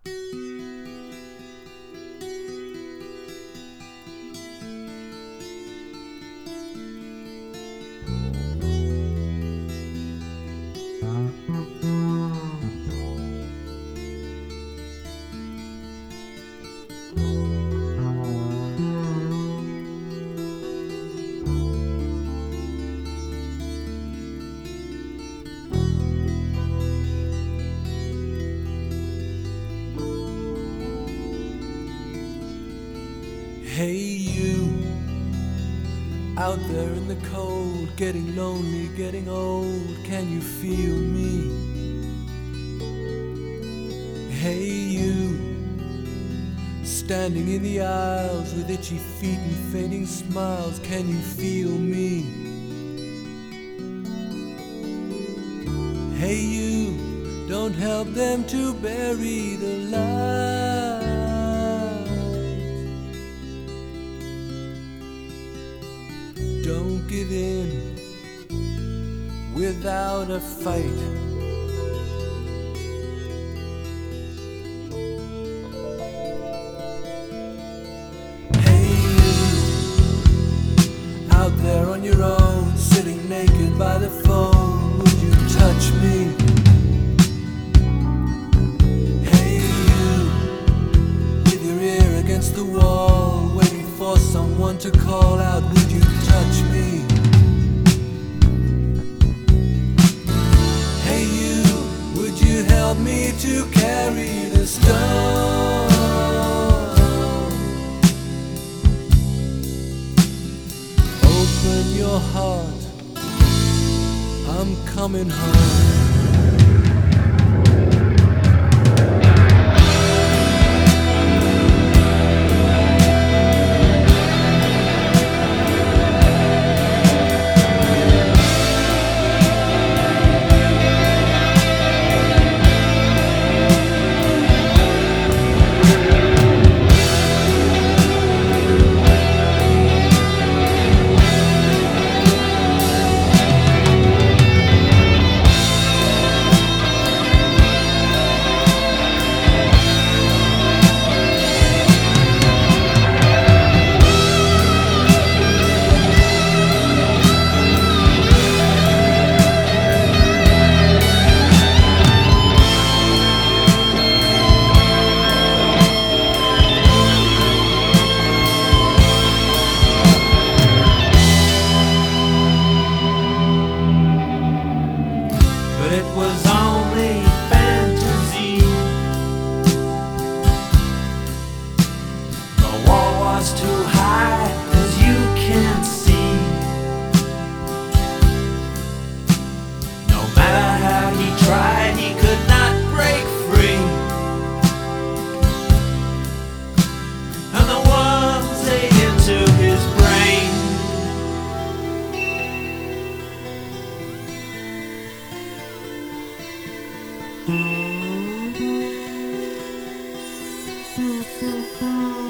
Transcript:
Hey you, out there in the cold, getting lonely, getting old, can you feel me? Hey you, standing in the aisles with itchy feet and fading smiles, can you feel me? Hey you, don't help them to bury the light. Don't give in without a fight. Hey you, out there on your own, sitting naked by the phone, would you touch me? Hey you, with your ear against the wall, waiting for someone to call out, would you touch me? Hey you, would you help me to carry the stone? Open your heart, I'm coming home. But it was only fantasy. The wall was too high, as you can see. No matter how he tried, he could not break free. And the worms ate into his brain. Mm-hmm.